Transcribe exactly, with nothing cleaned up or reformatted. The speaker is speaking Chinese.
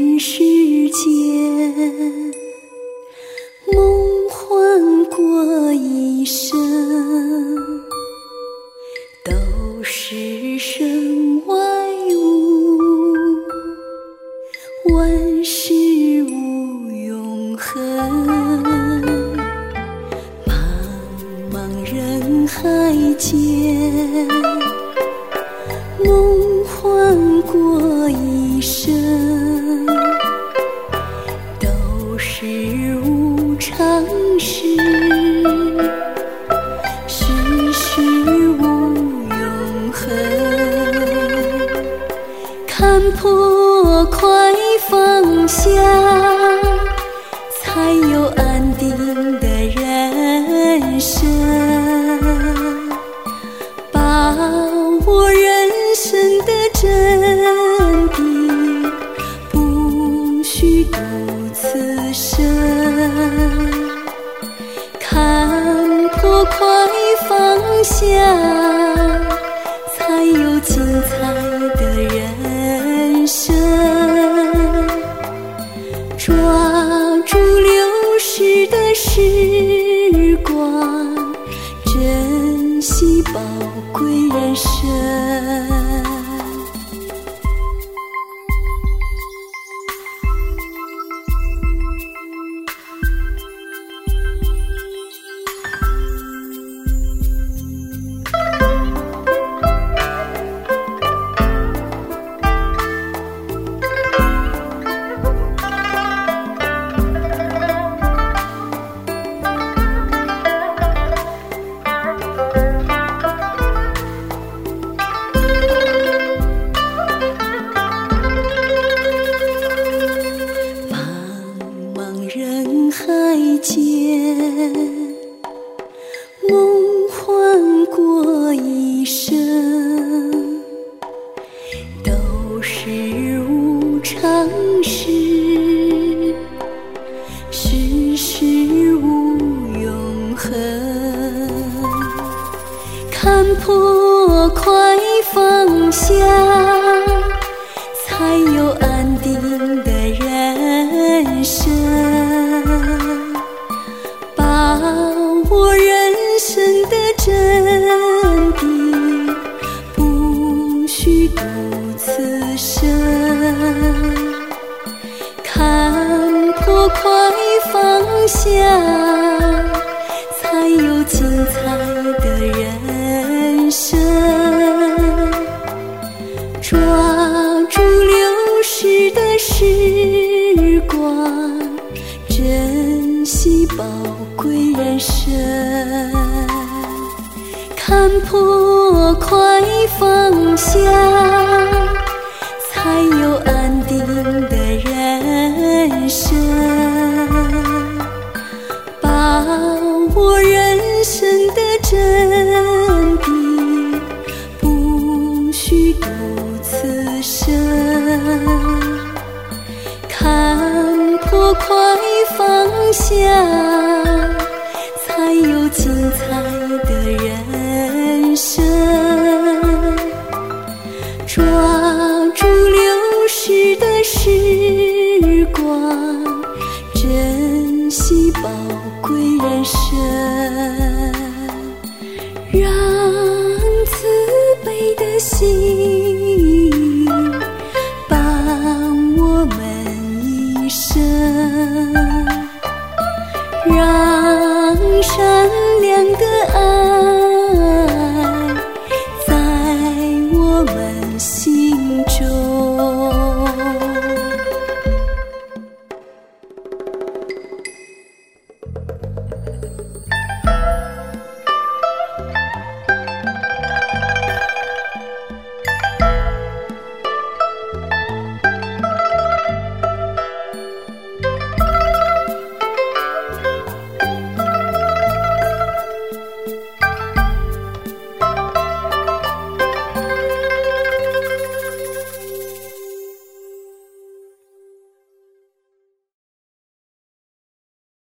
人世间，梦幻过一生，都是身外物，万事无永恒。茫茫人海间，梦幻过一生，都是无常事，世事无永恒。看破快放下，才有安定的人生。把握人生的真谛，不虚度此生。看破快放下，才有精彩的人生。抓住流逝的时光，珍惜宝贵人生。海间，梦幻过一生，都是无常事，世事无永恒。看破快放下，才有安定的人生。把握人生的真谛，不虚度此生。看破快放下，才有精彩的人生。抓住流逝的时光，珍惜宝贵人生。看破快放下，才有安定的人生。把握人生的真谛，不虚度此生。看破快放下，才有精彩的人生。抓住流逝的时光，珍惜宝贵人生。